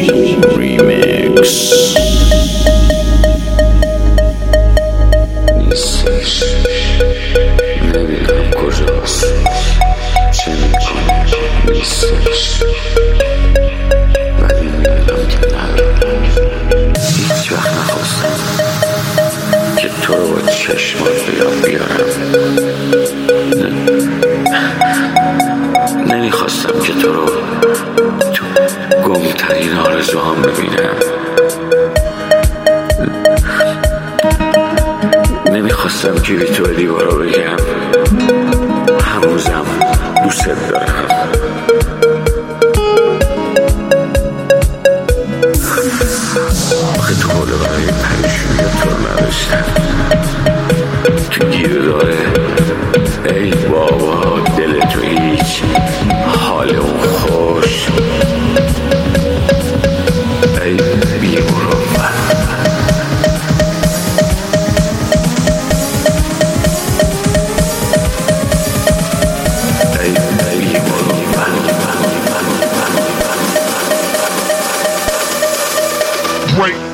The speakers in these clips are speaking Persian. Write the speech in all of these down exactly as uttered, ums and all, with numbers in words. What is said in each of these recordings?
ریمیکس. نیستش، نمیدونم کجاست، چه میکنه، نیستش، ولی میدونم که ندارم. هیچ وقت نخواستم که تو رو با چشمات بیام بیارم. نمیخواستم که تو رو تو گمترین آرزوهام ببینم. نمیخواستم که بی تو به دیوارا بگم هنوزم دوست دارم. آخه تو حالا برای پریشونی تو نداشتم. تو گیر داره ای بابا، دل تو هیچ، حال اون خوش، ای بی مروت. Right.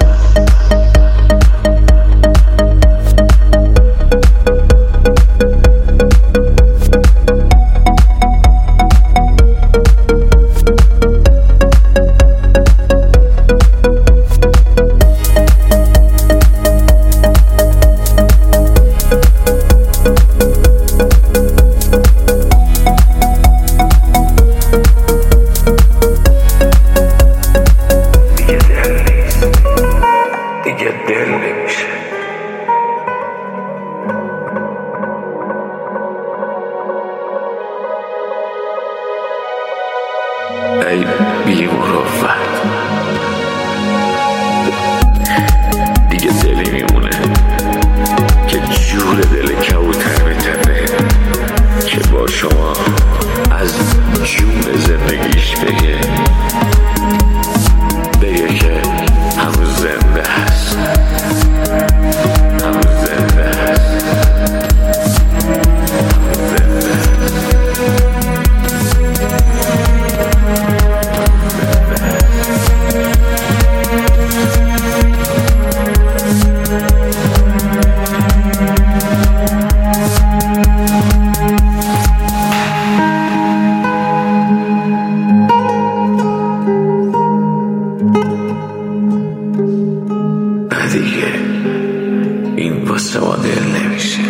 ای بی مروت، دیگه دلی میمونه که جور دل کبوتر میتره که با شما از جون زندگیش بگه بگه که هنوز زنده هست، هنوز زنده هست، هنوز زنده هست. دیگه این واسه ما دل نمیشه.